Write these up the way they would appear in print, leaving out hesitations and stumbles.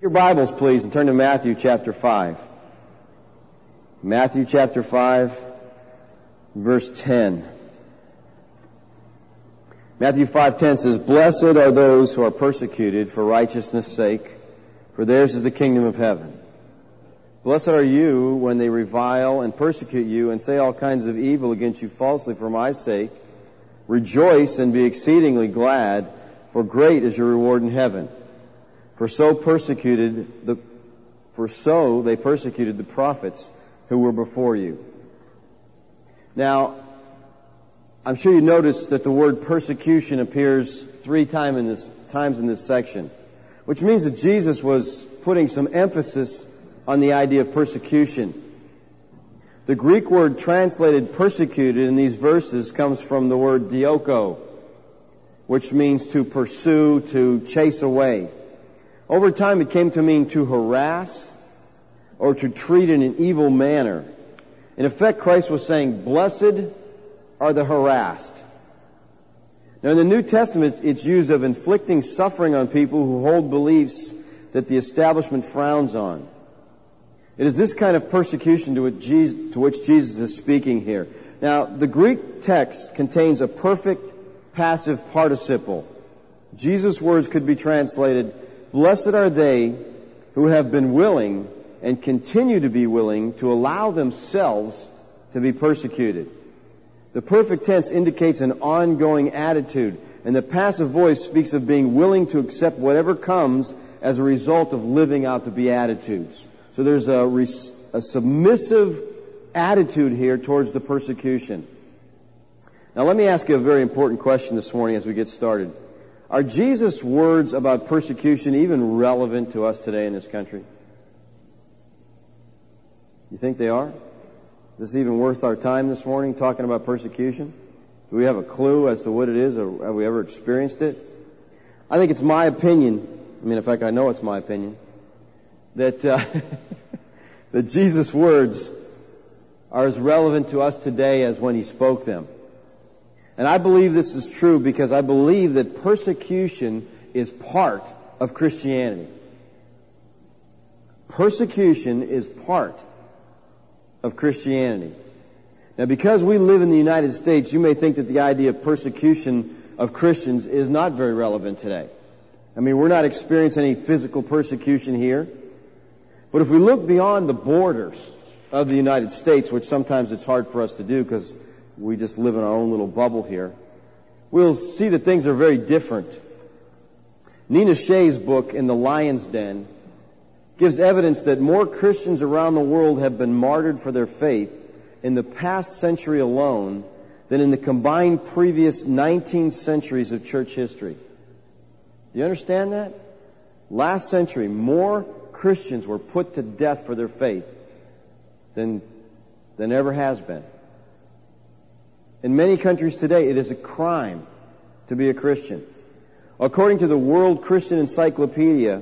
Your Bibles, please, and turn to Matthew chapter 5. Matthew chapter 5, verse 10. Matthew 5:10 says, "Blessed are those who are persecuted for righteousness' sake, for theirs is the kingdom of heaven. Blessed are you when they revile and persecute you and say all kinds of evil against you falsely for my sake. Rejoice and be exceedingly glad, for great is your reward in heaven. For so they persecuted the prophets who were before you." Now, I'm sure you noticed that the word persecution appears 3 times in this section, which means that Jesus was putting some emphasis on the idea of persecution. The Greek word translated persecuted in these verses comes from the word dioko, which means to pursue, to chase away. Over time it came to mean to harass or to treat in an evil manner. In effect, Christ was saying, blessed are the harassed. Now in the New Testament, it's used of inflicting suffering on people who hold beliefs that the establishment frowns on. It is this kind of persecution to which Jesus is speaking here. Now, the Greek text contains a perfect passive participle. Jesus' words could be translated, "Blessed are they who have been willing and continue to be willing to allow themselves to be persecuted." The perfect tense indicates an ongoing attitude, and the passive voice speaks of being willing to accept whatever comes as a result of living out the Beatitudes. So there's a submissive attitude here towards the persecution. Now let me ask you a very important question this morning as we get started. Are Jesus' words about persecution even relevant to us today in this country? You think they are? Is this even worth our time this morning talking about persecution? Do we have a clue as to what it is, or have we ever experienced it? I think it's my opinion, in fact I know it's my opinion, that that Jesus' words are as relevant to us today as when He spoke them. And I believe this is true because I believe that persecution is part of Christianity. Persecution is part of Christianity. Now, because we live in the United States, you may think that the idea of persecution of Christians is not very relevant today. We're not experiencing any physical persecution here. But if we look beyond the borders of the United States, which sometimes it's hard for us to do because we just live in our own little bubble here, we'll see that things are very different. Nina Shea's book, In the Lion's Den, gives evidence that more Christians around the world have been martyred for their faith in the past century alone than in the combined previous 19 centuries of church history. Do you understand that? Last century, more Christians were put to death for their faith than ever has been. In many countries today, it is a crime to be a Christian. According to the World Christian Encyclopedia,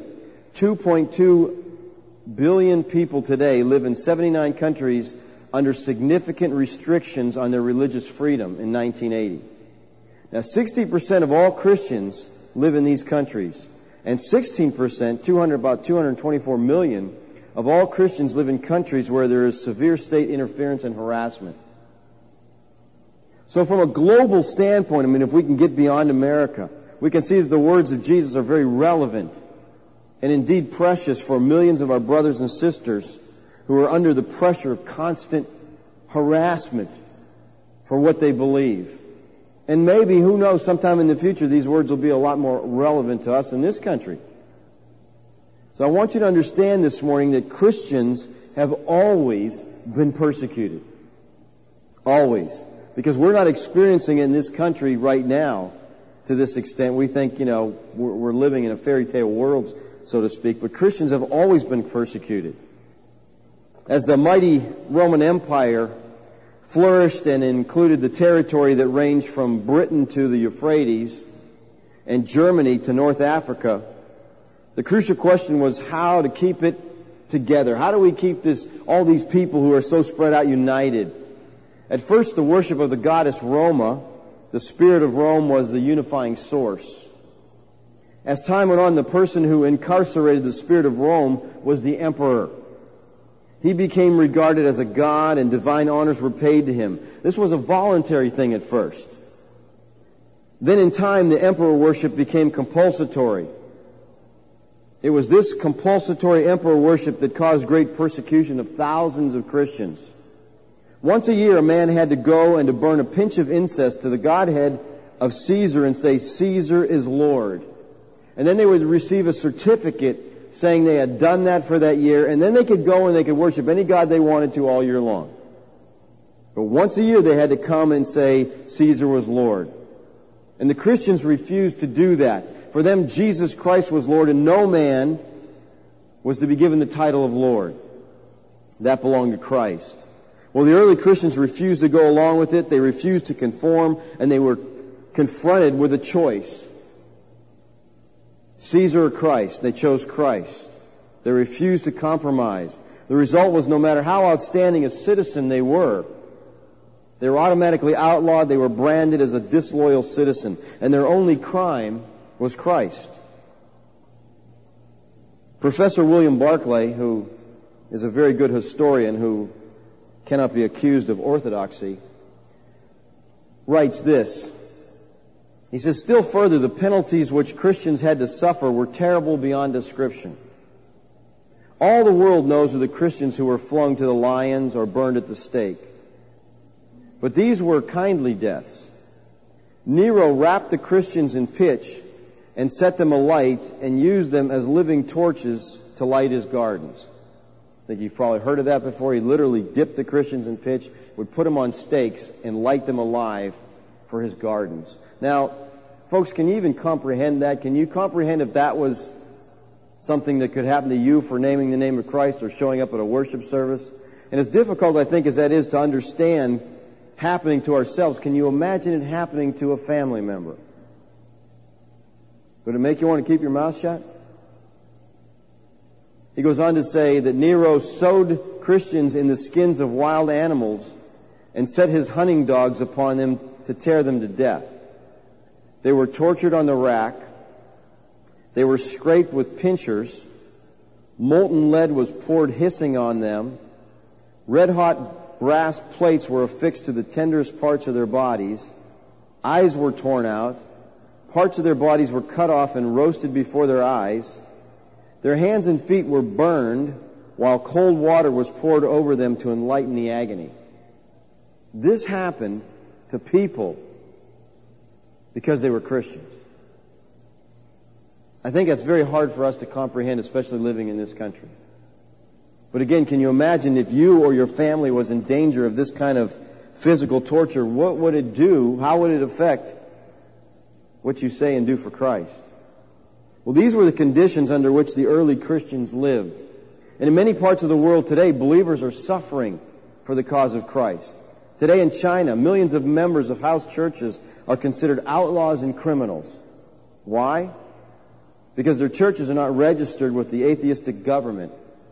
2.2 billion people today live in 79 countries under significant restrictions on their religious freedom in 1980. Now, 60% of all Christians live in these countries, and 16%, about 224 million, of all Christians live in countries where there is severe state interference and harassment. So from a global standpoint, if we can get beyond America, we can see that the words of Jesus are very relevant and indeed precious for millions of our brothers and sisters who are under the pressure of constant harassment for what they believe. And maybe, who knows, sometime in the future these words will be a lot more relevant to us in this country. So I want you to understand this morning that Christians have always been persecuted. Always. Because we're not experiencing it in this country right now to this extent. We think, we're living in a fairy tale world, so to speak. But Christians have always been persecuted. As the mighty Roman Empire flourished and included the territory that ranged from Britain to the Euphrates and Germany to North Africa, the crucial question was how to keep it together. How do we keep all these people who are so spread out united? At first, the worship of the goddess Roma, the spirit of Rome, was the unifying source. As time went on, the person who incarcerated the spirit of Rome was the emperor. He became regarded as a god, and divine honors were paid to him. This was a voluntary thing at first. Then in time, the emperor worship became compulsory. It was this compulsory emperor worship that caused great persecution of thousands of Christians. Once a year, a man had to go and to burn a pinch of incense to the godhead of Caesar and say, "Caesar is Lord." And then they would receive a certificate saying they had done that for that year, and then they could go and they could worship any god they wanted to all year long. But once a year they had to come and say Caesar was Lord. And the Christians refused to do that. For them, Jesus Christ was Lord, and no man was to be given the title of Lord. That belonged to Christ. Well, the early Christians refused to go along with it. They refused to conform, and they were confronted with a choice. Caesar or Christ. They chose Christ. They refused to compromise. The result was no matter how outstanding a citizen they were automatically outlawed. They were branded as a disloyal citizen. And their only crime was Christ. Professor William Barclay, who is a very good historian who cannot be accused of orthodoxy, writes this. He says, "Still further, the penalties which Christians had to suffer were terrible beyond description. All the world knows of the Christians who were flung to the lions or burned at the stake. But these were kindly deaths. Nero wrapped the Christians in pitch and set them alight and used them as living torches to light his gardens." I think you've probably heard of that before. He literally dipped the Christians in pitch, would put them on stakes, and light them alive for his gardens. Now, folks, can you even comprehend that? Can you comprehend if that was something that could happen to you for naming the name of Christ or showing up at a worship service? And as difficult, I think, as that is to understand happening to ourselves, can you imagine it happening to a family member? Would it make you want to keep your mouth shut? He goes on to say that Nero sewed Christians in the skins of wild animals and set his hunting dogs upon them to tear them to death. They were tortured on the rack. They were scraped with pincers. Molten lead was poured hissing on them. Red-hot brass plates were affixed to the tenderest parts of their bodies. Eyes were torn out. Parts of their bodies were cut off and roasted before their eyes. Their hands and feet were burned while cold water was poured over them to enlighten the agony. This happened to people because they were Christians. I think that's very hard for us to comprehend, especially living in this country. But again, can you imagine if you or your family was in danger of this kind of physical torture? What would it do? How would it affect what you say and do for Christ? Well, these were the conditions under which the early Christians lived. And in many parts of the world today, believers are suffering for the cause of Christ. Today in China, millions of members of house churches are considered outlaws and criminals. Why? Because their churches are not registered with the atheistic government.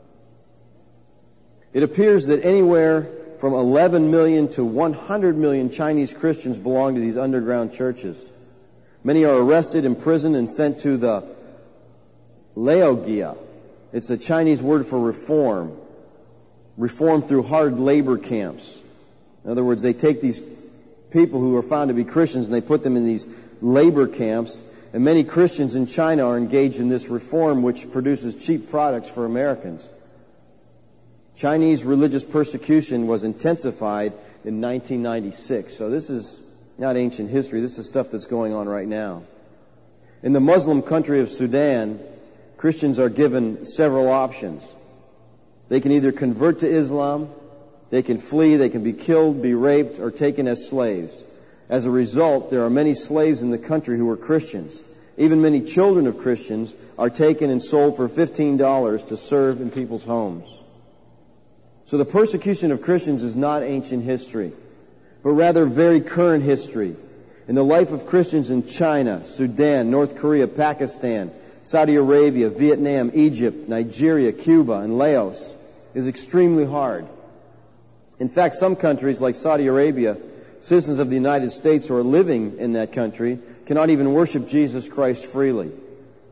It appears that anywhere from 11 million to 100 million Chinese Christians belong to these underground churches. Many are arrested, imprisoned, and sent to the Laogia. It's a Chinese word for reform. Reform through hard labor camps. In other words, they take these people who are found to be Christians and they put them in these labor camps. And many Christians in China are engaged in this reform, which produces cheap products for Americans. Chinese religious persecution was intensified in 1996. So this is not ancient history. This is stuff that's going on right now. In the Muslim country of Sudan, Christians are given several options. They can either convert to Islam, they can flee, they can be killed, be raped, or taken as slaves. As a result, there are many slaves in the country who are Christians. Even many children of Christians are taken and sold for $15 to serve in people's homes. So the persecution of Christians is not ancient history, but rather very current history. In the life of Christians in China, Sudan, North Korea, Pakistan, Saudi Arabia, Vietnam, Egypt, Nigeria, Cuba, and Laos is extremely hard. In fact, some countries like Saudi Arabia, citizens of the United States who are living in that country cannot even worship Jesus Christ freely.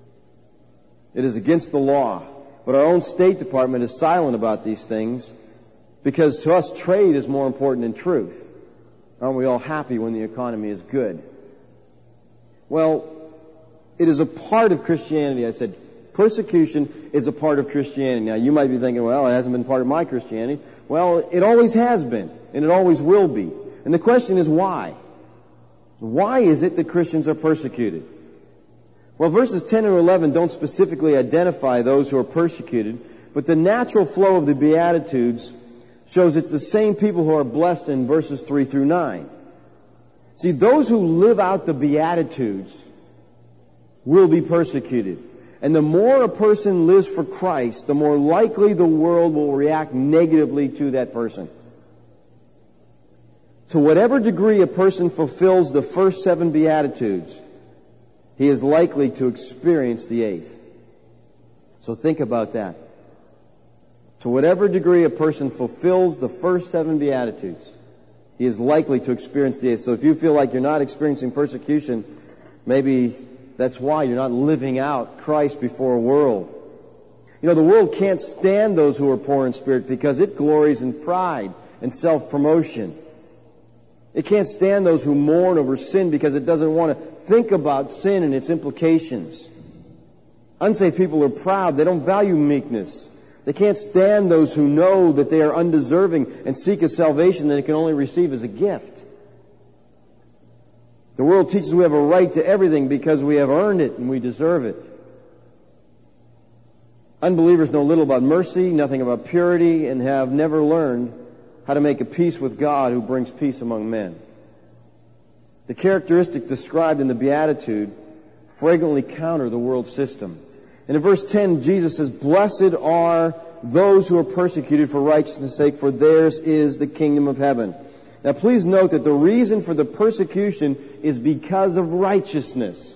It is against the law. But our own State Department is silent about these things because to us trade is more important than truth. Aren't we all happy when the economy is good? Well, it is a part of Christianity. I said persecution is a part of Christianity. Now, you might be thinking, well, it hasn't been part of my Christianity. Well, it always has been, and it always will be. And the question is why? Why is it that Christians are persecuted? Well, verses 10 and 11 don't specifically identify those who are persecuted, but the natural flow of the Beatitudes shows it's the same people who are blessed in verses 3 through 9. See, those who live out the Beatitudes will be persecuted. And the more a person lives for Christ, the more likely the world will react negatively to that person. To whatever degree a person fulfills the first 7 Beatitudes, he is likely to experience the 8th. So think about that. To whatever degree a person fulfills the first 7 Beatitudes, he is likely to experience the 8th. So if you feel like you're not experiencing persecution, maybe that's why you're not living out Christ before a world. You know, the world can't stand those who are poor in spirit because it glories in pride and self-promotion. It can't stand those who mourn over sin because it doesn't want to think about sin and its implications. Unsaved people are proud. They don't value meekness. They can't stand those who know that they are undeserving and seek a salvation that they can only receive as a gift. The world teaches we have a right to everything because we have earned it and we deserve it. Unbelievers know little about mercy, nothing about purity, and have never learned how to make a peace with God who brings peace among men. The characteristics described in the Beatitude fragrantly counter the world system. And in verse 10, Jesus says, "Blessed are those who are persecuted for righteousness' sake, for theirs is the kingdom of heaven." Now please note that the reason for the persecution is because of righteousness.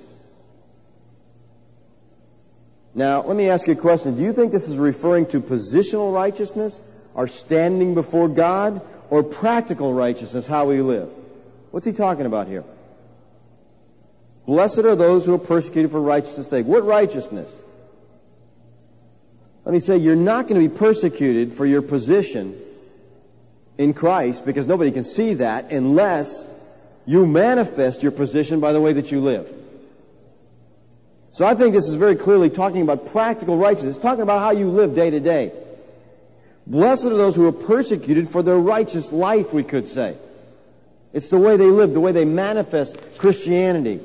Now, let me ask you a question. Do you think this is referring to positional righteousness, our standing before God, or practical righteousness, how we live? What's he talking about here? Blessed are those who are persecuted for righteousness' sake. What righteousness? Let me say, you're not going to be persecuted for your position in Christ, because nobody can see that unless you manifest your position by the way that you live. So I think this is very clearly talking about practical righteousness. It's talking about how you live day to day. Blessed are those who are persecuted for their righteous life, we could say. It's the way they live, the way they manifest Christianity.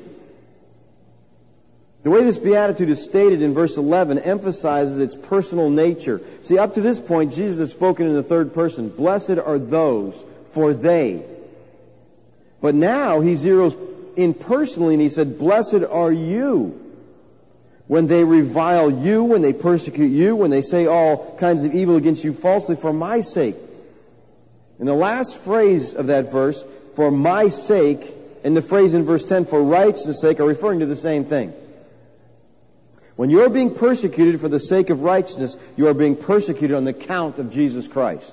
The way this beatitude is stated in verse 11 emphasizes its personal nature. See, up to this point, Jesus has spoken in the third person. Blessed are those, for they. But now he zeroes in personally and he said, blessed are you. When they revile you, when they persecute you, when they say all kinds of evil against you falsely for my sake. And the last phrase of that verse, for my sake, and the phrase in verse 10, for righteousness' sake, are referring to the same thing. When you're being persecuted for the sake of righteousness, you are being persecuted on the account of Jesus Christ.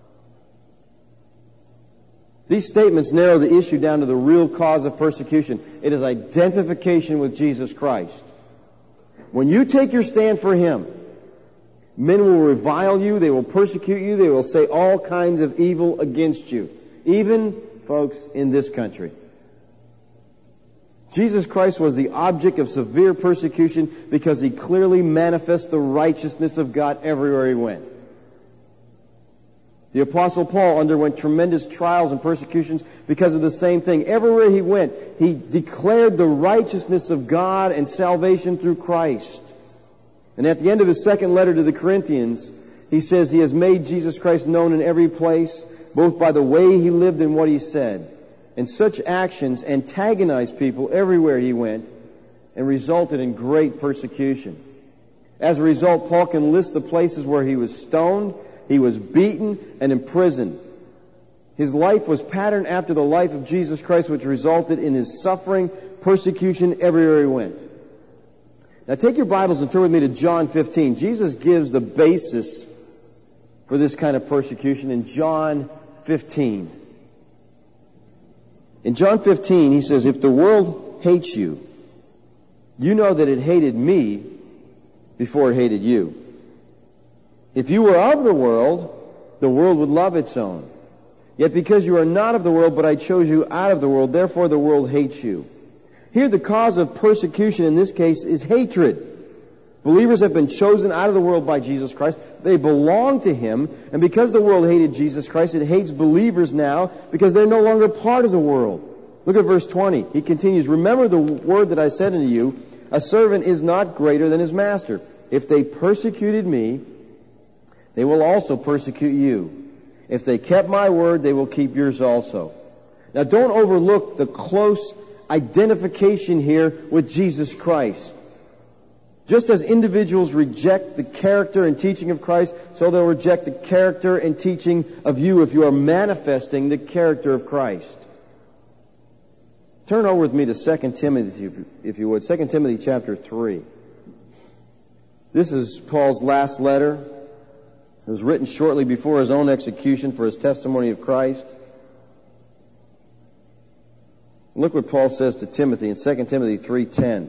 These statements narrow the issue down to the real cause of persecution. It is identification with Jesus Christ. When you take your stand for Him, men will revile you, they will persecute you, they will say all kinds of evil against you. Even, folks, in this country. Jesus Christ was the object of severe persecution because He clearly manifests the righteousness of God everywhere He went. The Apostle Paul underwent tremendous trials and persecutions because of the same thing. Everywhere he went, he declared the righteousness of God and salvation through Christ. And at the end of his second letter to the Corinthians, he says he has made Jesus Christ known in every place, both by the way he lived and what he said. And such actions antagonized people everywhere he went and resulted in great persecution. As a result, Paul can list the places where he was stoned, he was beaten and imprisoned. His life was patterned after the life of Jesus Christ, which resulted in his suffering, persecution everywhere he went. Now take your Bibles and turn with me to John 15. Jesus gives the basis for this kind of persecution in John 15. In John 15, he says, if the world hates you, you know that it hated me before it hated you. If you were of the world would love its own. Yet because you are not of the world, but I chose you out of the world, therefore the world hates you. Here the cause of persecution in this case is hatred. Believers have been chosen out of the world by Jesus Christ. They belong to Him. And because the world hated Jesus Christ, it hates believers now because they're no longer part of the world. Look at verse 20. He continues, remember the word that I said unto you, a servant is not greater than his master. If they persecuted me, they will also persecute you. If they kept my word, they will keep yours also. Now don't overlook the close identification here with Jesus Christ. Just as individuals reject the character and teaching of Christ, so they'll reject the character and teaching of you if you are manifesting the character of Christ. Turn over with me to 2 Timothy, if you would. 2 Timothy chapter 3. This is Paul's last letter. It was written shortly before his own execution for his testimony of Christ. Look what Paul says to Timothy in 2 Timothy 3:10.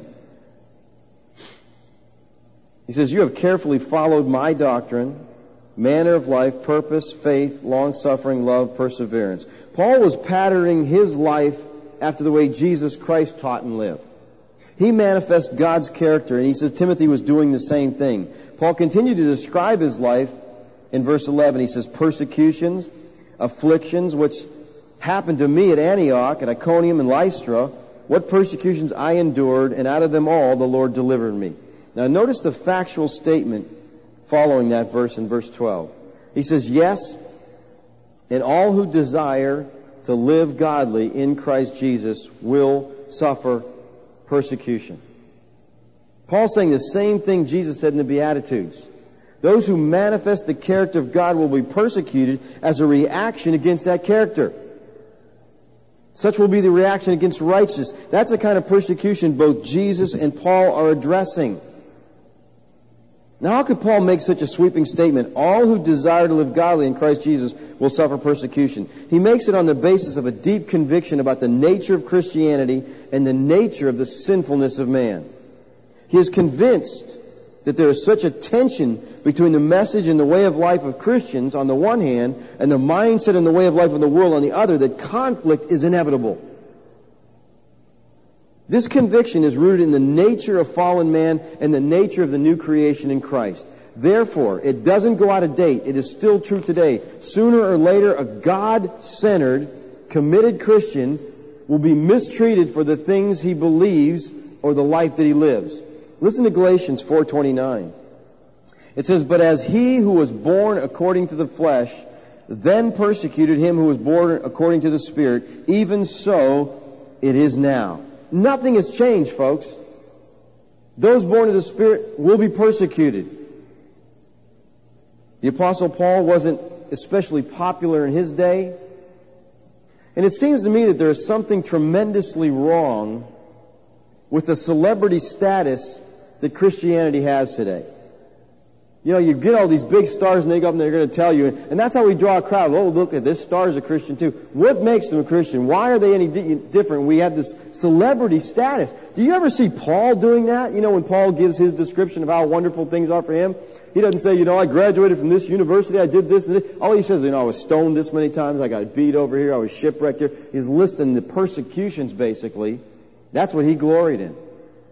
He says, you have carefully followed my doctrine, manner of life, purpose, faith, long-suffering, love, perseverance. Paul was patterning his life after the way Jesus Christ taught and lived. He manifests God's character, and he says Timothy was doing the same thing. Paul continued to describe his life in verse 11. He says, persecutions, afflictions, which happened to me at Antioch, at Iconium, and Lystra, what persecutions I endured, and out of them all the Lord delivered me. Now notice the factual statement following that verse in verse 12. He says, yes, and all who desire to live godly in Christ Jesus will suffer persecution. Paul's saying the same thing Jesus said in the Beatitudes. Those who manifest the character of God will be persecuted as a reaction against that character. Such will be the reaction against righteousness. That's the kind of persecution both Jesus and Paul are addressing. Now, how could Paul make such a sweeping statement? All who desire to live godly in Christ Jesus will suffer persecution. He makes it on the basis of a deep conviction about the nature of Christianity and the nature of the sinfulness of man. He is convinced that there is such a tension between the message and the way of life of Christians on the one hand and the mindset and the way of life of the world on the other that conflict is inevitable. This conviction is rooted in the nature of fallen man and the nature of the new creation in Christ. Therefore, it doesn't go out of date. It is still true today. Sooner or later, a God-centered, committed Christian will be mistreated for the things he believes or the life that he lives. Listen to Galatians 4:29. It says, but as he who was born according to the flesh then persecuted him who was born according to the Spirit, even so it is now. Nothing has changed, folks. Those born of the Spirit will be persecuted. The Apostle Paul wasn't especially popular in his day. And it seems to me that there is something tremendously wrong with the celebrity status that Christianity has today. You know, you get all these big stars and they go up and they're going to tell you, and that's how we draw a crowd. Oh, look at this star's a Christian too. What makes them a Christian? Why are they any different? We have this celebrity status. Do you ever see Paul doing that? You know, when Paul gives his description of how wonderful things are for him, he doesn't say, you know, I graduated from this university, I did this and this. All he says, you know, I was stoned this many times, I got beat over here, I was shipwrecked here. He's listing the persecutions, basically. That's what he gloried in.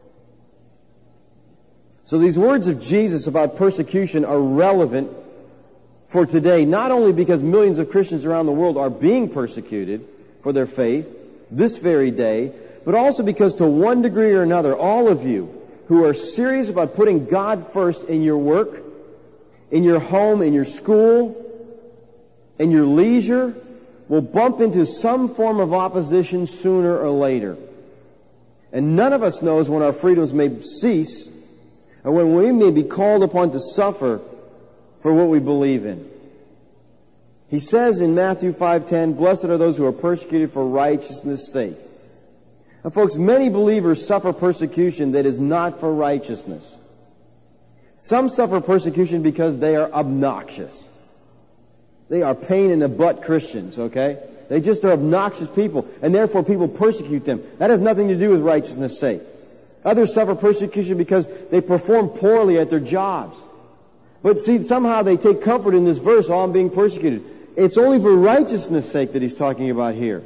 So these words of Jesus about persecution are relevant for today, not only because millions of Christians around the world are being persecuted for their faith this very day, but also because to one degree or another, all of you who are serious about putting God first in your work, in your home, in your school, in your leisure, will bump into some form of opposition sooner or later. And none of us knows when our freedoms may cease, or when we may be called upon to suffer for what we believe in. He says in Matthew 5:10, blessed are those who are persecuted for righteousness' sake. Now, folks, many believers suffer persecution that is not for righteousness. Some suffer persecution because they are obnoxious. They are pain in the butt Christians, okay? They just are obnoxious people, and therefore people persecute them. That has nothing to do with righteousness' sake. Others suffer persecution because they perform poorly at their jobs. But see, somehow they take comfort in this verse, oh, I'm being persecuted. It's only for righteousness' sake that he's talking about here.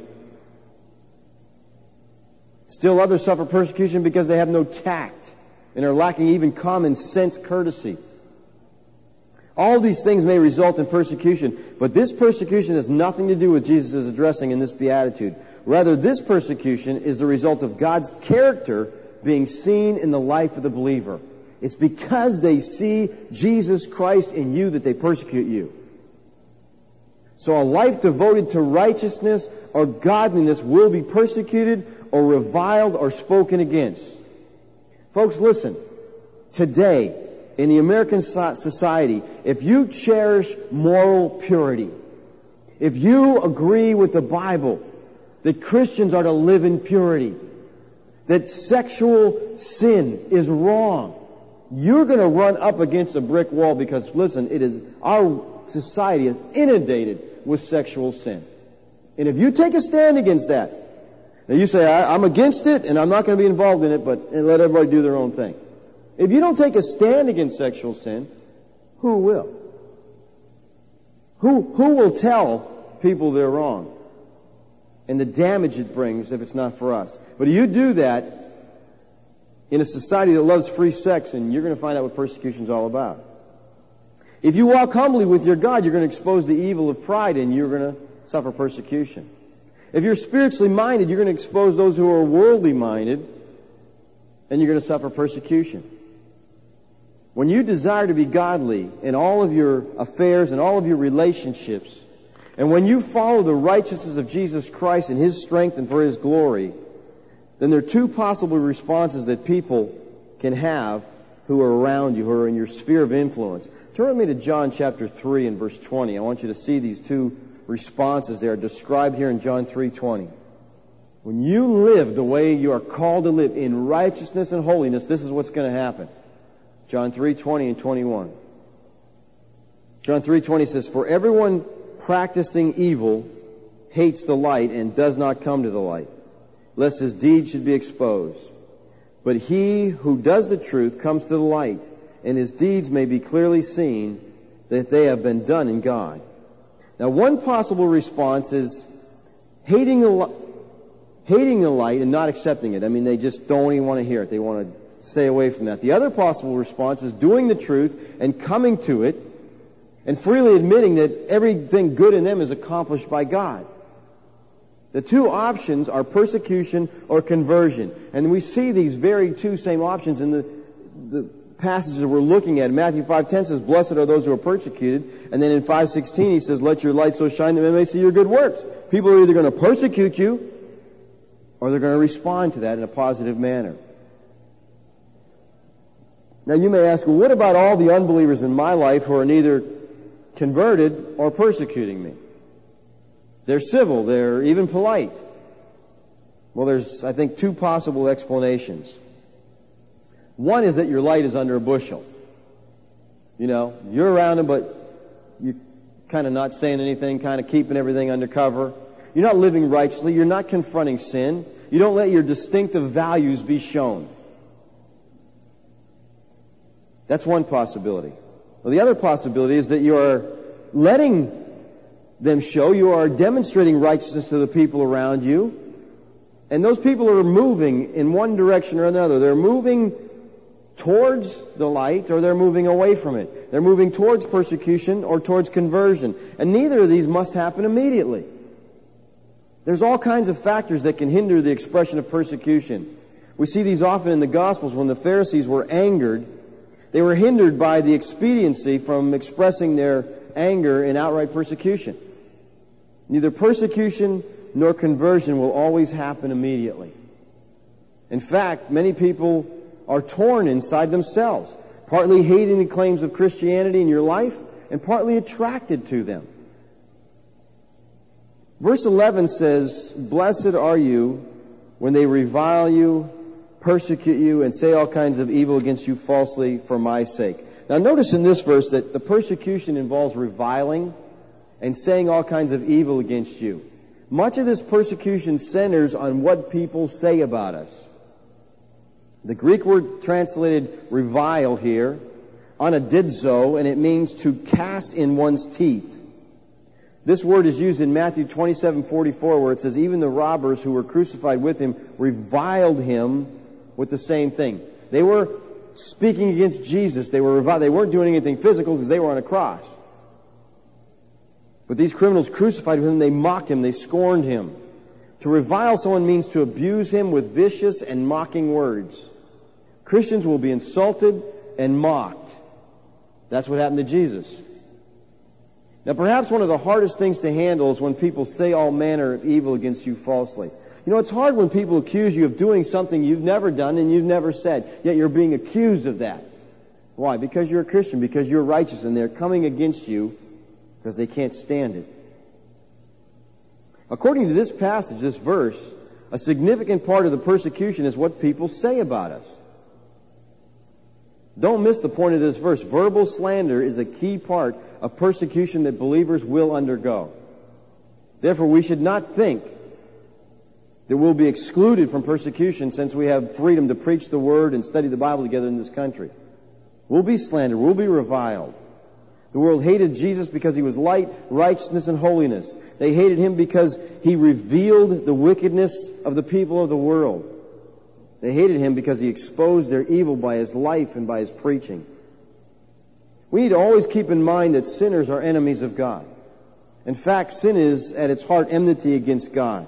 Still others suffer persecution because they have no tact and are lacking even common sense courtesy. All these things may result in persecution, but this persecution has nothing to do with Jesus' addressing in this beatitude. Rather, this persecution is the result of God's character being seen in the life of the believer. It's because they see Jesus Christ in you that they persecute you. So a life devoted to righteousness or godliness will be persecuted or reviled or spoken against. Folks, listen. Today, in the American society, if you cherish moral purity, if you agree with the Bible that Christians are to live in purity, that sexual sin is wrong, you're going to run up against a brick wall because, listen, our society is inundated with sexual sin. And if you take a stand against that, now you say, I'm against it and I'm not going to be involved in it, but let everybody do their own thing. If you don't take a stand against sexual sin, who will? Who will tell people they're wrong? And the damage it brings if it's not for us. But you do that in a society that loves free sex, and you're going to find out what persecution's all about. If you walk humbly with your God, you're going to expose the evil of pride, and you're going to suffer persecution. If you're spiritually minded, you're going to expose those who are worldly minded, and you're going to suffer persecution. When you desire to be godly in all of your affairs and all of your relationships, and when you follow the righteousness of Jesus Christ and His strength and for His glory, then there are two possible responses that people can have who are around you, who are in your sphere of influence. Turn with me to John chapter 3 and verse 20. I want you to see these two responses. They are described here in John 3:20. When you live the way you are called to live in righteousness and holiness, this is what's going to happen. John 3:20 and 21. John 3:20 says, "For everyone practicing evil hates the light and does not come to the light, lest his deeds should be exposed. But he who does the truth comes to the light, and his deeds may be clearly seen that they have been done in God." Now, one possible response is hating the light and not accepting it. I mean, they just don't even want to hear it. They want to stay away from that. The other possible response is doing the truth and coming to it and freely admitting that everything good in them is accomplished by God. The two options are persecution or conversion. And we see these very two same options in the passages that we're looking at. Matthew 5:10 says, "Blessed are those who are persecuted." And then in 5:16 he says, "Let your light so shine that men may see your good works." People are either going to persecute you or they're going to respond to that in a positive manner. Now you may ask, well, what about all the unbelievers in my life who are neither converted or persecuting me? They're civil, they're even polite. Well, there's, I think, two possible explanations. One is that your light is under a bushel. You know, you're around them, but you're kind of not saying anything, kind of keeping everything under cover. You're not living righteously. You're not confronting sin. You don't let your distinctive values be shown. That's one possibility. Well, the other possibility is that you are letting them show, you are demonstrating righteousness to the people around you, and those people are moving in one direction or another. They're moving towards the light or they're moving away from it. They're moving towards persecution or towards conversion. And neither of these must happen immediately. There's all kinds of factors that can hinder the expression of persecution. We see these often in the Gospels. When the Pharisees were angered, they were hindered by the expediency from expressing their anger in outright persecution. Neither persecution nor conversion will always happen immediately. In fact, many people are torn inside themselves, partly hating the claims of Christianity in your life and partly attracted to them. Verse 11 says, "Blessed are you when they revile you, persecute you, and say all kinds of evil against you falsely for my sake." Now notice in this verse that the persecution involves reviling and saying all kinds of evil against you. Much of this persecution centers on what people say about us. The Greek word translated revile here, anadidzo, and it means to cast in one's teeth. This word is used in Matthew 27:44, where it says, even the robbers who were crucified with him reviled him with the same thing. They were speaking against Jesus. They weren't doing anything physical because they were on a cross. But these criminals crucified with him, they mocked him, they scorned him. To revile someone means to abuse him with vicious and mocking words. Christians will be insulted and mocked. That's what happened to Jesus. Now, perhaps one of the hardest things to handle is when people say all manner of evil against you falsely. You know, it's hard when people accuse you of doing something you've never done and you've never said, yet you're being accused of that. Why? Because you're a Christian, because you're righteous, and they're coming against you because they can't stand it. According to this passage, this verse, a significant part of the persecution is what people say about us. Don't miss the point of this verse. Verbal slander is a key part of persecution that believers will undergo. Therefore, we should not think that we'll be excluded from persecution since we have freedom to preach the Word and study the Bible together in this country. We'll be slandered. We'll be reviled. The world hated Jesus because he was light, righteousness, and holiness. They hated him because he revealed the wickedness of the people of the world. They hated him because he exposed their evil by his life and by his preaching. We need to always keep in mind that sinners are enemies of God. In fact, sin is at its heart enmity against God.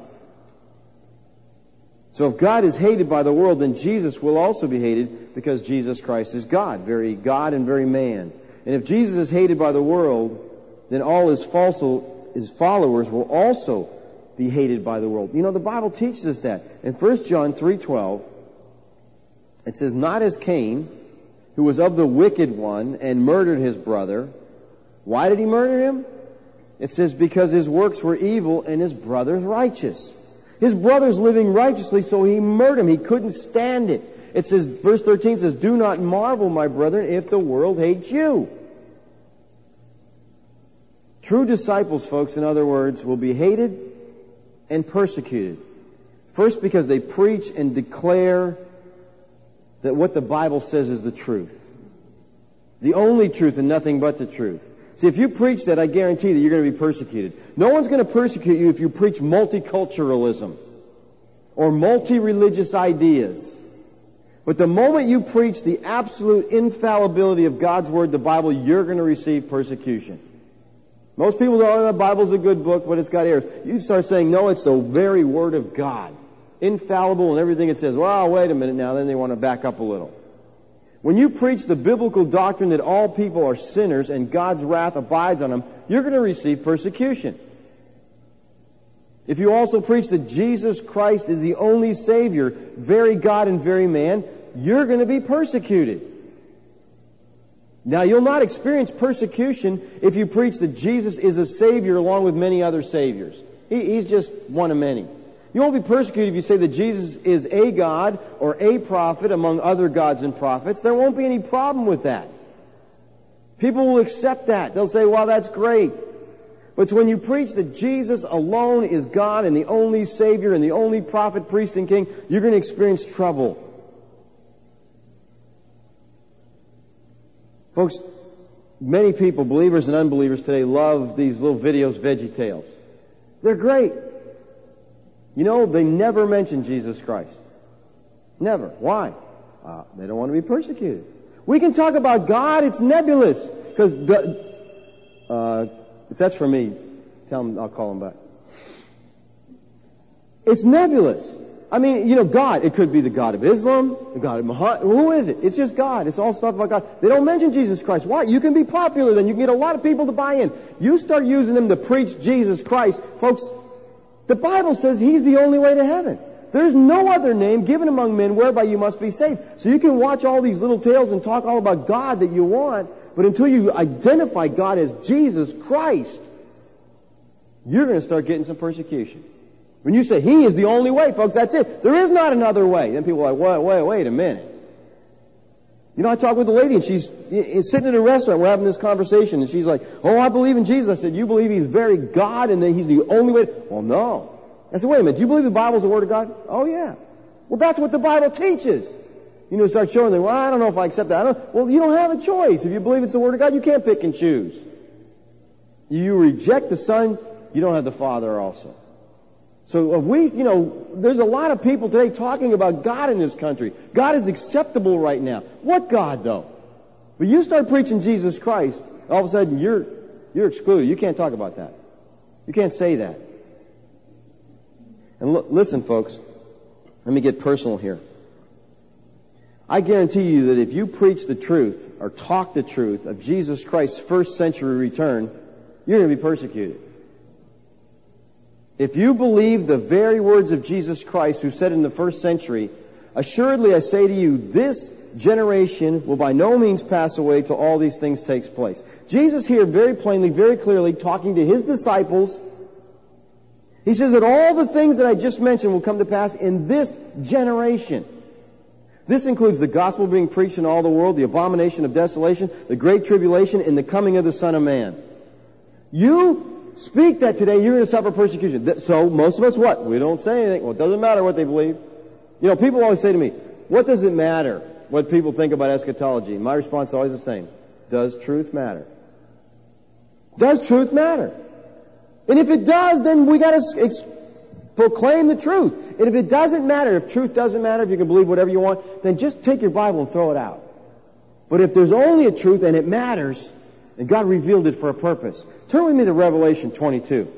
So if God is hated by the world, then Jesus will also be hated because Jesus Christ is God and very man. And if Jesus is hated by the world, then all his followers will also be hated by the world. You know, the Bible teaches us that. In 1 John 3:12, it says, not as Cain, who was of the wicked one and murdered his brother. Why did he murder him? It says, because his works were evil and his brother's righteous. His brother's living righteously, so he murdered him. He couldn't stand it. It says, verse 13 says, do not marvel, my brethren, if the world hates you. True disciples, folks, in other words, will be hated and persecuted. First, because they preach and declare that what the Bible says is the truth. The only truth and nothing but the truth. See, if you preach that, I guarantee that you're going to be persecuted. No one's going to persecute you if you preach multiculturalism or multi-religious ideas. But the moment you preach the absolute infallibility of God's Word, the Bible, you're going to receive persecution. Most people don't know the Bible's a good book, but it's got errors. You start saying, no, it's the very Word of God. Infallible and everything it says. Well, wait a minute now. Then they want to back up a little. When you preach the biblical doctrine that all people are sinners and God's wrath abides on them, you're going to receive persecution. If you also preach that Jesus Christ is the only Savior, very God and very man, you're going to be persecuted. Now, you'll not experience persecution if you preach that Jesus is a Savior along with many other Saviors. He's just one of many. You won't be persecuted if you say that Jesus is a God or a prophet among other gods and prophets. There won't be any problem with that. People will accept that. They'll say, well, that's great. But when you preach that Jesus alone is God and the only Savior and the only prophet, priest, and king, you're going to experience trouble. Folks, many people, believers and unbelievers today, love these little videos, VeggieTales. They're great. You know, they never mention Jesus Christ. Never. Why? They don't want to be persecuted. We can talk about God. It's nebulous. Because if that's for me, tell them I'll call them back. It's nebulous. I mean, you know, God. It could be the God of Islam, the God of Muhammad. Who is it? It's just God. It's all stuff about God. They don't mention Jesus Christ. Why? You can be popular then. You can get a lot of people to buy in. You start using them to preach Jesus Christ. Folks, the Bible says He's the only way to heaven. There's no other name given among men whereby you must be saved. So you can watch all these little tales and talk all about God that you want, but until you identify God as Jesus Christ, you're going to start getting some persecution. When you say He is the only way, folks, that's it. There is not another way. Then people are like, wait a minute. You know, I talked with a lady and she's sitting in a restaurant. We're having this conversation and she's like, oh, I believe in Jesus. I said, you believe He's very God and that He's the only way? Well, no. I said, wait a minute. Do you believe the Bible's the Word of God? Oh, yeah. Well, that's what the Bible teaches. Start showing them, well, I don't know if I accept that. Well, you don't have a choice. If you believe it's the Word of God, you can't pick and choose. You reject the Son, you don't have the Father also. So there's a lot of people today talking about God in this country. God is acceptable right now. What God, though? But you start preaching Jesus Christ, all of a sudden you're excluded. You can't talk about that. You can't say that. And listen, folks, let me get personal here. I guarantee you that if you preach the truth or talk the truth of Jesus Christ's first century return, you're going to be persecuted. If you believe the very words of Jesus Christ who said in the first century, assuredly I say to you, this generation will by no means pass away till all these things takes place. Jesus here very plainly, very clearly, talking to his disciples, he says that all the things that I just mentioned will come to pass in this generation. This includes the gospel being preached in all the world, the abomination of desolation, the great tribulation, and the coming of the Son of Man. You speak that today, you're going to suffer persecution. So most of us what? We don't say anything. Well, it doesn't matter what they believe. People always say to me, what does it matter what people think about eschatology? And my response is always the same. Does truth matter? Does truth matter? And if it does, then we got to proclaim the truth. And if it doesn't matter, if truth doesn't matter, if you can believe whatever you want, then just take your Bible and throw it out. But if there's only a truth and it matters, and God revealed it for a purpose. Turn with me to Revelation 22.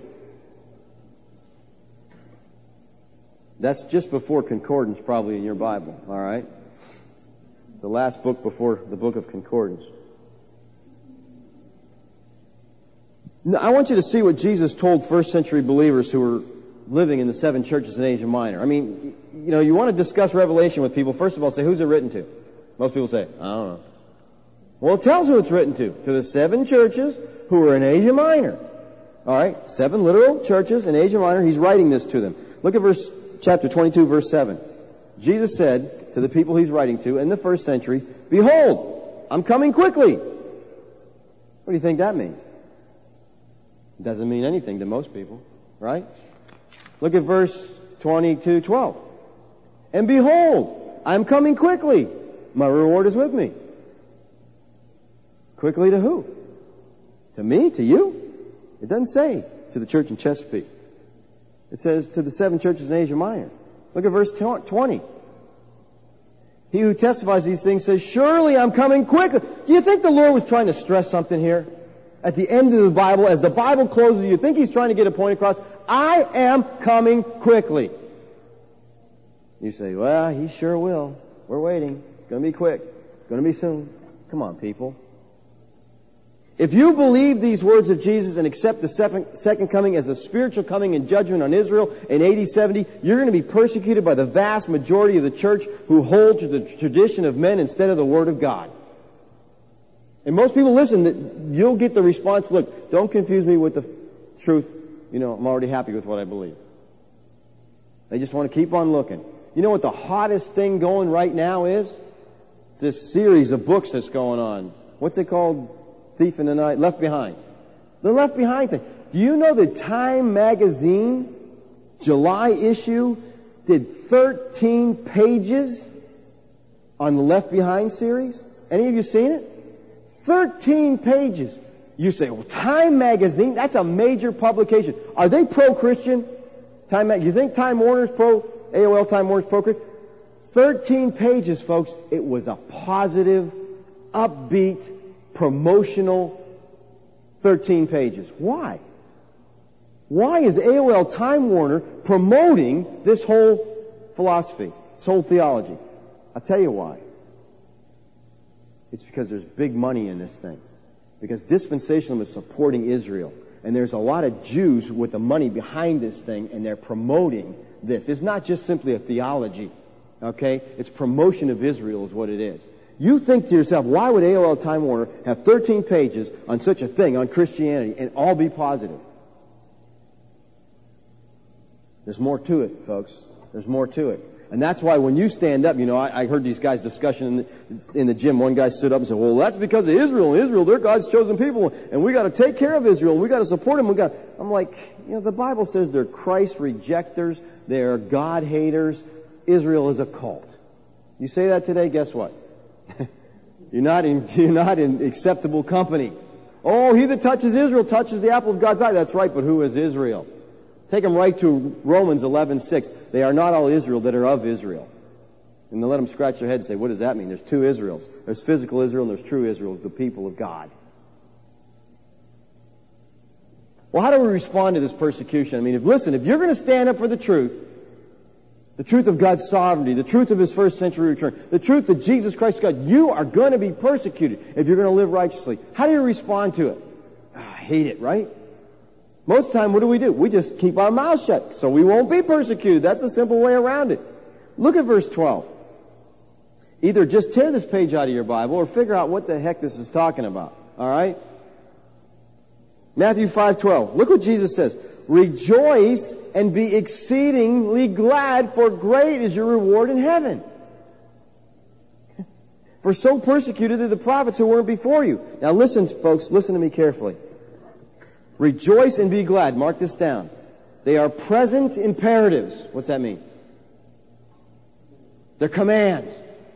That's just before concordance probably in your Bible, all right? The last book before the book of concordance. Now, I want you to see what Jesus told first century believers who were living in the 7 churches in Asia Minor. I mean, you want to discuss Revelation with people, first of all say, who's it written to? Most people say, I don't know. Well, it tells who it's written to the 7 churches who are in Asia Minor. All right, 7 literal churches in Asia Minor. He's writing this to them. Look at chapter 22, verse 7. Jesus said to the people he's writing to in the first century, behold, I'm coming quickly. What do you think that means? It doesn't mean anything to most people, right? Look at verse 22:12. And behold, I'm coming quickly. My reward is with me. Quickly to who? To me? To you? It doesn't say to the church in Chesapeake. It says to the 7 churches in Asia Minor. Look at verse 20. He who testifies these things says, surely I'm coming quickly. Do you think the Lord was trying to stress something here? At the end of the Bible, as the Bible closes, you think he's trying to get a point across? I am coming quickly. You say, well, he sure will. We're waiting. It's going to be quick. It's going to be soon. Come on, people. If you believe these words of Jesus and accept the second coming as a spiritual coming and judgment on Israel in AD 70, you're going to be persecuted by the vast majority of the church who hold to the tradition of men instead of the Word of God. And most people listen, you'll get the response, look, don't confuse me with the truth. I'm already happy with what I believe. They just want to keep on looking. You know what the hottest thing going right now is? It's this series of books that's going on. What's it called? Thief in the Night, Left Behind. The Left Behind thing. Do you know that Time magazine, July issue, did 13 pages on the Left Behind series? Any of you seen it? 13 pages. You say, well, Time magazine, that's a major publication. Are they pro-Christian? You think Time Warner's AOL Time Warner's pro-Christian? 13 pages, folks. It was a positive, upbeat, promotional 13 pages. Why? Why is AOL Time Warner promoting this whole philosophy, this whole theology? I'll tell you why. It's because there's big money in this thing. Because dispensationalism is supporting Israel. And there's a lot of Jews with the money behind this thing, and they're promoting this. It's not just simply a theology. Okay? It's promotion of Israel is what it is. You think to yourself, why would AOL Time Warner have 13 pages on such a thing, on Christianity, and all be positive? There's more to it, folks. There's more to it. And that's why when you stand up, I heard these guys discussion in the gym. One guy stood up and said, well, that's because of Israel. And Israel, they're God's chosen people. And we got to take care of Israel. And we got to support them. I'm like, the Bible says they're Christ rejectors. They're God haters. Israel is a cult. You say that today, guess what? You're not in acceptable company. Oh, he that touches Israel touches the apple of God's eye. That's right, but who is Israel? Take them right to Romans 11:6. They are not all Israel that are of Israel. And then let them scratch their head and say, what does that mean? There's two Israels. There's physical Israel and there's true Israel, the people of God. Well, how do we respond to this persecution? I mean, if you're going to stand up for the truth of God's sovereignty, the truth of His first century return, the truth that Jesus Christ is God, you are going to be persecuted if you're going to live righteously. How do you respond to it? I hate it, right? Most of the time, what do? We just keep our mouths shut so we won't be persecuted. That's a simple way around it. Look at verse 12. Either just tear this page out of your Bible or figure out what the heck this is talking about. All right? Matthew 5:12. Look what Jesus says. Rejoice and be exceedingly glad, for great is your reward in heaven. For so persecuted are the prophets who were before you. Now listen, folks, listen to me carefully. Rejoice and be glad. Mark this down. They are present imperatives. What's that mean? They're commands.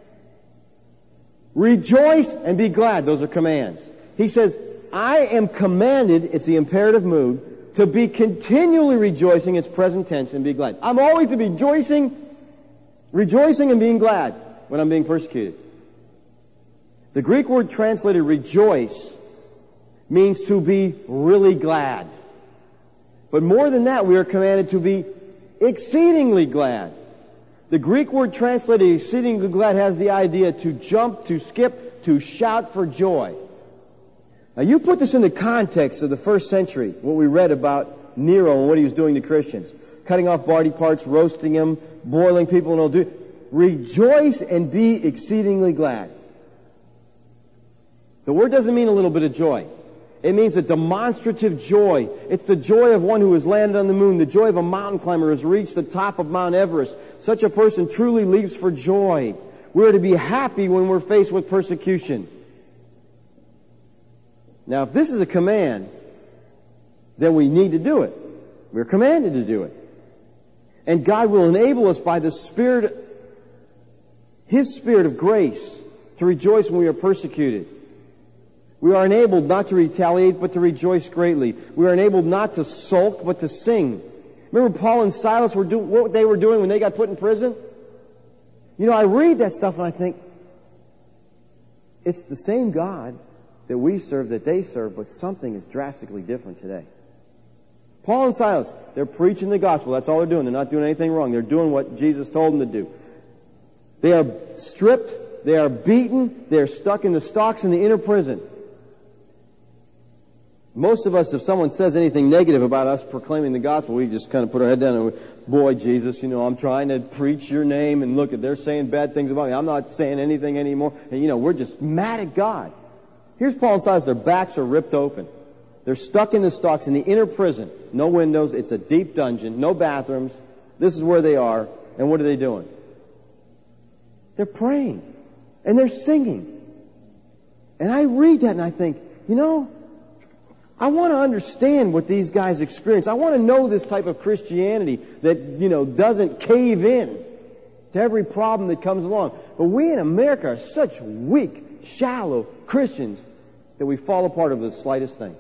Rejoice and be glad. Those are commands. He says, I am commanded, it's the imperative mood, to be continually rejoicing, it's present tense, and be glad. I'm always to be rejoicing and being glad when I'm being persecuted. The Greek word translated rejoice means to be really glad. But more than that, we are commanded to be exceedingly glad. The Greek word translated exceedingly glad has the idea to jump, to skip, to shout for joy. Now you put this in the context of the first century, what we read about Nero and what he was doing to Christians. Cutting off body parts, roasting them, boiling people and all do. Rejoice and be exceedingly glad. The word doesn't mean a little bit of joy. It means a demonstrative joy. It's the joy of one who has landed on the moon, the joy of a mountain climber who has reached the top of Mount Everest. Such a person truly leaps for joy. We're to be happy when we're faced with persecution. Now, if this is a command, then we need to do it. We're commanded to do it. And God will enable us by the Spirit, His Spirit of grace, to rejoice when we are persecuted. We are enabled not to retaliate, but to rejoice greatly. We are enabled not to sulk, but to sing. Remember Paul and Silas were doing what they were doing when they got put in prison? You know, I read that stuff and I think, it's the same God that we serve, that they serve, but something is drastically different today. Paul and Silas, they're preaching the gospel. That's all they're doing. They're not doing anything wrong. They're doing what Jesus told them to do. They are stripped. They are beaten. They are stuck in the stocks in the inner prison. Most of us, if someone says anything negative about us proclaiming the gospel, we just kind of put our head down and, boy, Jesus, I'm trying to preach your name, and look, they're saying bad things about me. I'm not saying anything anymore. And, we're just mad at God. Here's Paul and Silas. Their backs are ripped open. They're stuck in the stocks in the inner prison. No windows. It's a deep dungeon. No bathrooms. This is where they are. And what are they doing? They're praying. And they're singing. And I read that and I think, I want to understand what these guys experience. I want to know this type of Christianity that, doesn't cave in to every problem that comes along. But we in America are such weak, shallow Christians that we fall apart over the slightest thing.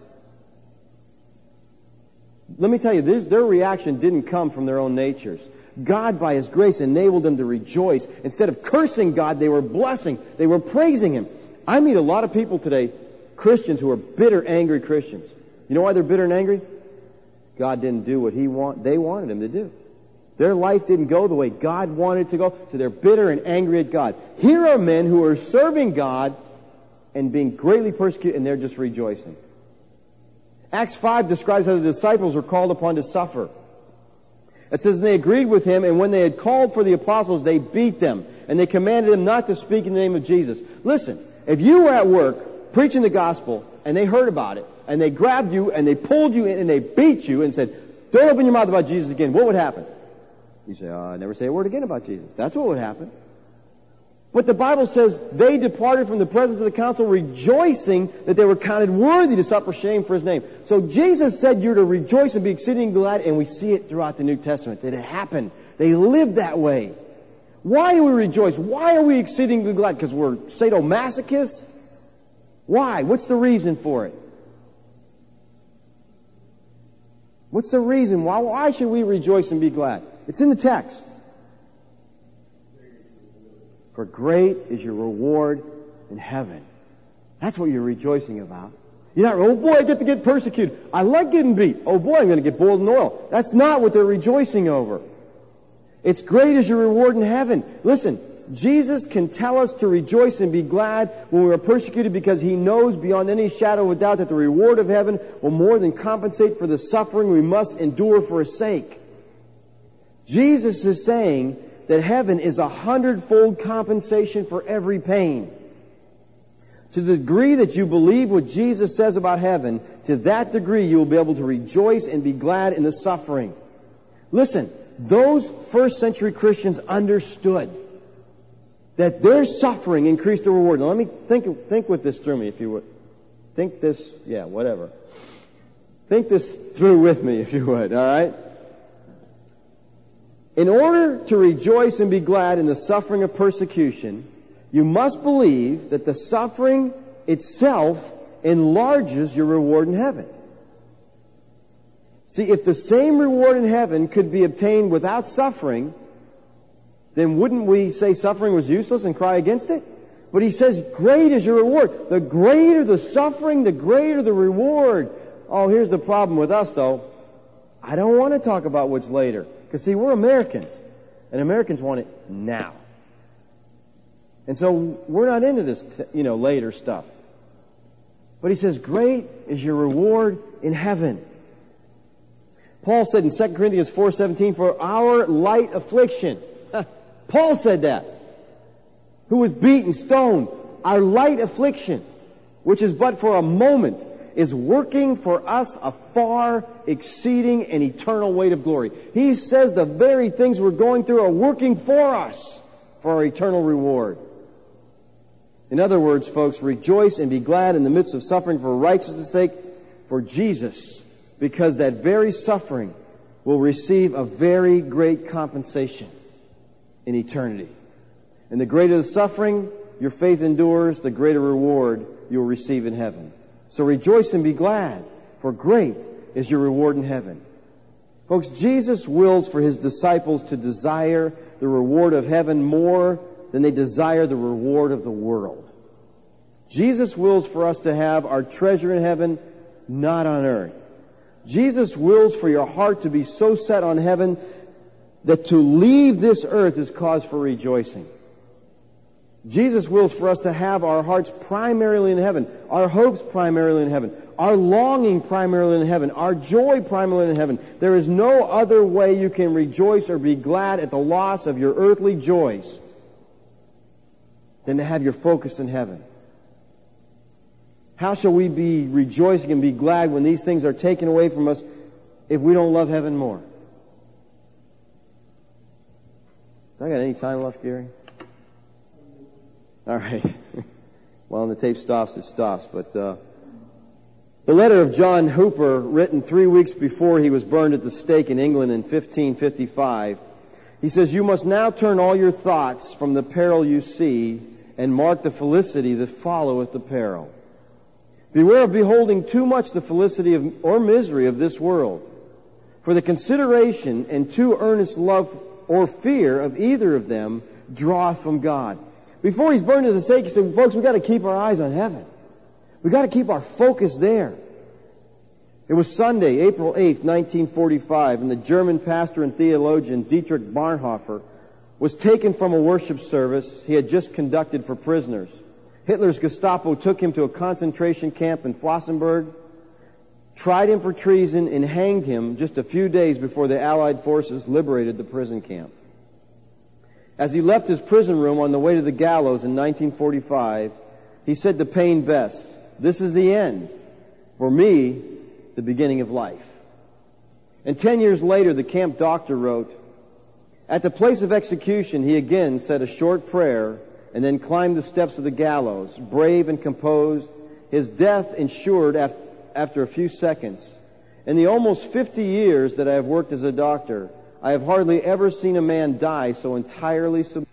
Let me tell you, their reaction didn't come from their own natures. God, by His grace, enabled them to rejoice. Instead of cursing God, they were blessing. They were praising Him. I meet a lot of people today, Christians who are bitter, angry Christians. You know why they're bitter and angry? God didn't do what they wanted Him to do. Their life didn't go the way God wanted it to go, so they're bitter and angry at God. Here are men who are serving God and being greatly persecuted, and they're just rejoicing. Acts 5 describes how the disciples were called upon to suffer. It says, and they agreed with Him, and when they had called for the apostles, they beat them, and they commanded them not to speak in the name of Jesus. Listen, if you were at work preaching the gospel, and they heard about it, and they grabbed you, and they pulled you in, and they beat you, and said, don't open your mouth about Jesus again, what would happen? You say, I never say a word again about Jesus. That's what would happen. But the Bible says they departed from the presence of the council rejoicing that they were counted worthy to suffer shame for His name. So Jesus said you're to rejoice and be exceeding glad, and we see it throughout the New Testament that it happened. They lived that way. Why do we rejoice? Why are we exceedingly glad? Because we're sadomasochists? Why? What's the reason for it? What's the reason? Why should we rejoice and be glad? It's in the text. For great is your reward in heaven. That's what you're rejoicing about. You're not, oh boy, I get to get persecuted. I like getting beat. Oh boy, I'm going to get boiled in oil. That's not what they're rejoicing over. It's great is your reward in heaven. Listen, Jesus can tell us to rejoice and be glad when we are persecuted because He knows beyond any shadow of a doubt that the reward of heaven will more than compensate for the suffering we must endure for His sake. Jesus is saying that heaven is 100-fold compensation for every pain. To the degree that you believe what Jesus says about heaven, to that degree you will be able to rejoice and be glad in the suffering. Listen, those first century Christians understood that their suffering increased the reward. Now let me think with this through me, if you would. Think this through with me, if you would, all right? In order to rejoice and be glad in the suffering of persecution, you must believe that the suffering itself enlarges your reward in heaven. See, if the same reward in heaven could be obtained without suffering, then wouldn't we say suffering was useless and cry against it? But He says, great is your reward. The greater the suffering, the greater the reward. Oh, here's the problem with us, though. I don't want to talk about what's later. Because, see, we're Americans. And Americans want it now. And so we're not into this, later stuff. But He says, great is your reward in heaven. Paul said in 2 Corinthians 4:17, for our light affliction. Paul said that. Who was beaten, stoned. Our light affliction, which is but for a moment, is working for us a far exceeding and eternal weight of glory. He says the very things we're going through are working for us for our eternal reward. In other words, folks, rejoice and be glad in the midst of suffering for righteousness' sake, for Jesus, because that very suffering will receive a very great compensation in eternity. And the greater the suffering your faith endures, the greater reward you'll receive in heaven. So rejoice and be glad, for great is your reward in heaven. Folks, Jesus wills for His disciples to desire the reward of heaven more than they desire the reward of the world. Jesus wills for us to have our treasure in heaven, not on earth. Jesus wills for your heart to be so set on heaven that to leave this earth is cause for rejoicing. Jesus wills for us to have our hearts primarily in heaven, our hopes primarily in heaven, our longing primarily in heaven, our joy primarily in heaven. There is no other way you can rejoice or be glad at the loss of your earthly joys than to have your focus in heaven. How shall we be rejoicing and be glad when these things are taken away from us if we don't love heaven more? Do I got any time left, Gary? All right. Well, when the tape stops, it stops. But the letter of John Hooper, written 3 weeks before he was burned at the stake in England in 1555, he says, you must now turn all your thoughts from the peril you see and mark the felicity that followeth the peril. Beware of beholding too much the felicity or misery of this world. For the consideration and too earnest love or fear of either of them draweth from God. Before he's burned at the stake, he said, folks, we've got to keep our eyes on heaven. We've got to keep our focus there. It was Sunday, April 8th, 1945, and the German pastor and theologian Dietrich Bonhoeffer was taken from a worship service he had just conducted for prisoners. Hitler's Gestapo took him to a concentration camp in Flossenburg, tried him for treason, and hanged him just a few days before the Allied forces liberated the prison camp. As he left his prison room on the way to the gallows in 1945, he said to Payne Best, this is the end. For me, the beginning of life. And 10 years later, the camp doctor wrote, at the place of execution, he again said a short prayer and then climbed the steps of the gallows, brave and composed, his death ensured after a few seconds. In the almost 50 years that I have worked as a doctor, I have hardly ever seen a man die so entirely submitted